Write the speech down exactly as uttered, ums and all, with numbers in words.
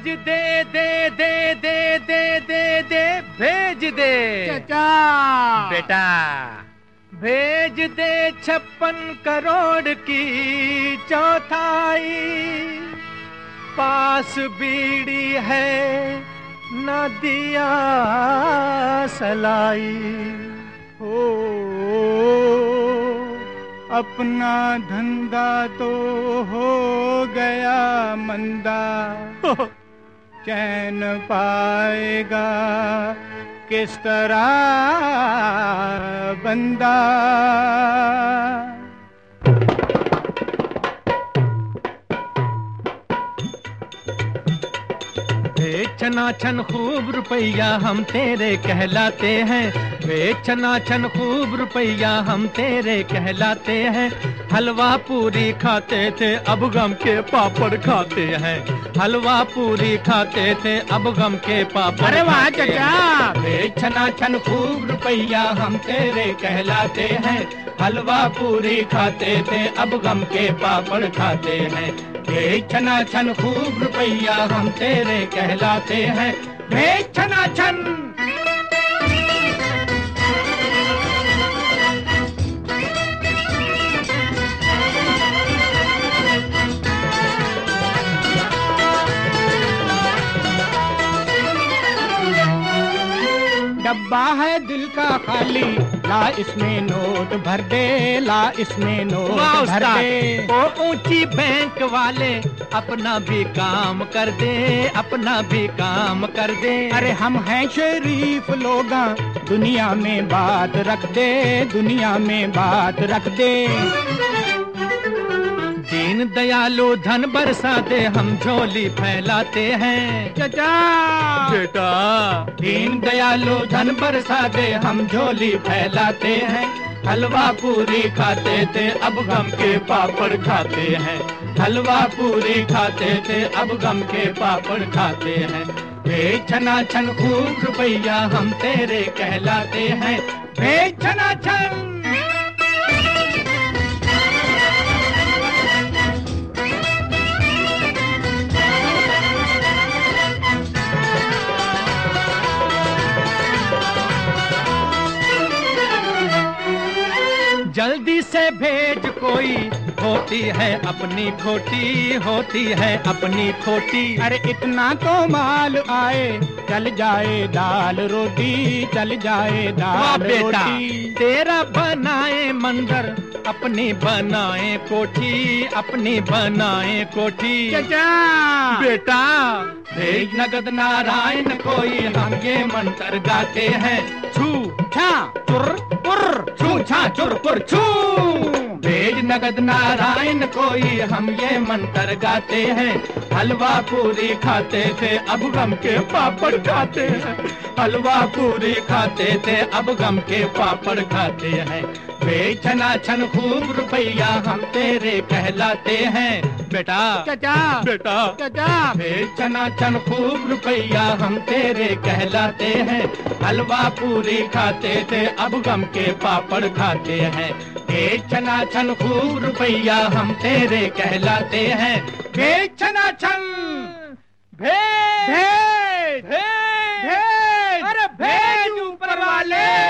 दे दे दे दे दे दे दे भेज दे चाचा बेटा, भेज दे छप्पन करोड़ की चौथाई। पास बीड़ी है न दिया सलाई। हो अपना धंधा तो हो गया मंदा, चैन पाएगा किस तरह बंदा। बेचना छन खूब रुपया हम तेरे कहलाते हैं। बेचना छन खूब रुपया हम तेरे कहलाते हैं। हलवा पूरी खाते थे अब गम के पापड़ खाते हैं। हलवा पूरी खाते थे अब गम के पापड़। अरे वाह चाचा। बेचना छन खूब रुपया हम तेरे कहलाते हैं। हलवा पूरी खाते थे अब गम के पापड़ खाते हैं। बेचना छन खूब रुपया हम तेरे कहलाते हैं। बेचना छन। डब्बा है दिल का खाली, ला इसमें नोट भर दे, ला इसमें नोट भर दे। ओ ऊंची बैंक वाले अपना भी काम कर दे, अपना भी काम कर दे। अरे हम हैं शरीफ लोग, दुनिया में बात रख दे, दुनिया में बात रख दे। दीन दयालु धन बरसा दे हम झोली फैलाते हैं। चाचा बेटा। दीन दयालु धन बरसा दे हम झोली फैलाते हैं। हलवा पूरी खाते थे अब गम के पापड़ खाते हैं। हलवा पूरी खाते थे अब गम के पापड़ खाते हैं। बेचना छन खूब रुपया हम तेरे कहलाते हैं। बेचना छन। जल्दी से भेज कोई, होती है अपनी खोटी, होती है अपनी खोटी। अरे इतना तो माल आए, चल जाए दाल रोटी, चल जाए दाल बेटा, रोटी। तेरा बनाए मंदिर अपनी बनाए कोठी, अपनी बनाए कोठी। चाचा बेटा भेज नगद नारायण कोई, हम ये मंत्र गाते हैं। छू छा चुर पुर, छू छा चुर पुर छू। भेज नगद नारायण कोई, हम ये मंत्र गाते हैं। हलवा पूरी खाते थे अब गम के पापड़ खाते हैं। हलवा पूरी खाते थे अब गम के पापड़ खाते हैं। बेचना छन खूब रुपया हम तेरे कहलाते हैं। बेटा चाचा बेटा चाचा। बेचना छन खूब रुपया हम तेरे कहलाते हैं। हलवा पूरी खाते थे अब गम के पापड़ खाते हैं। बेचना छन खूब रुपया हम तेरे कहलाते हैं। बेचना छन। भेज भेज भेज। अरे भेज ऊपर वाले।